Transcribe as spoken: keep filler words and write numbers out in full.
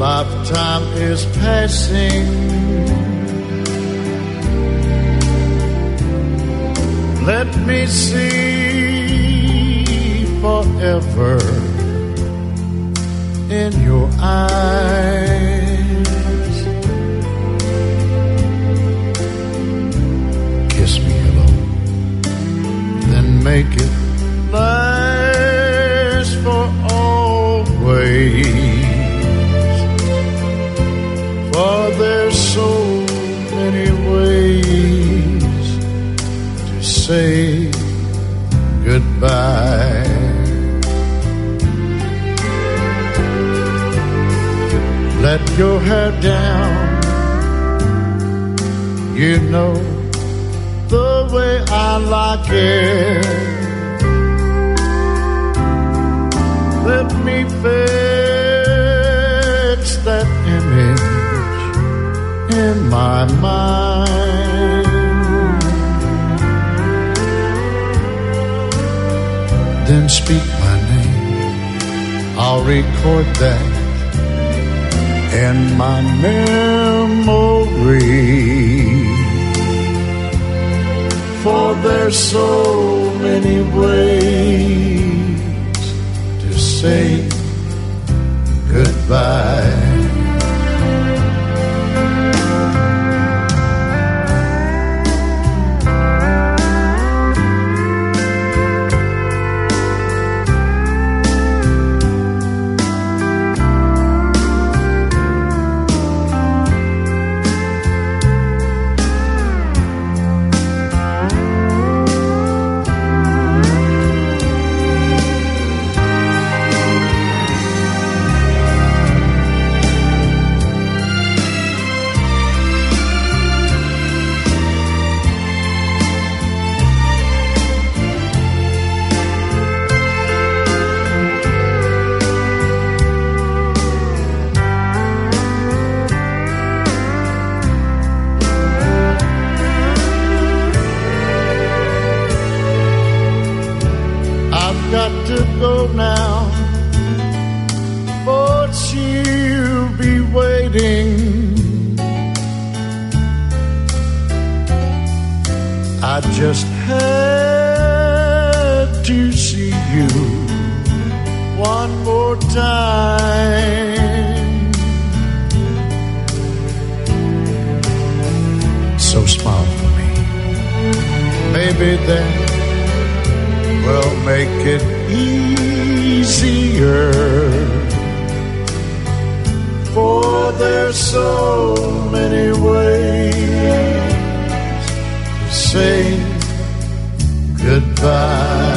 lifetime is passing. Let me see forever in your eyes. Kiss me hello, then make it last for always. For there's so many ways to say goodbye. Let your hair down, you know the way I like it. Let me fix that image in my mind. Then speak my name, I'll record that in my memory. For there's so many ways to say goodbye. Got to go now, but she'll be waiting. I just had to see you one more time. So smile for me, maybe that will make it easier. For there's so many ways to say goodbye.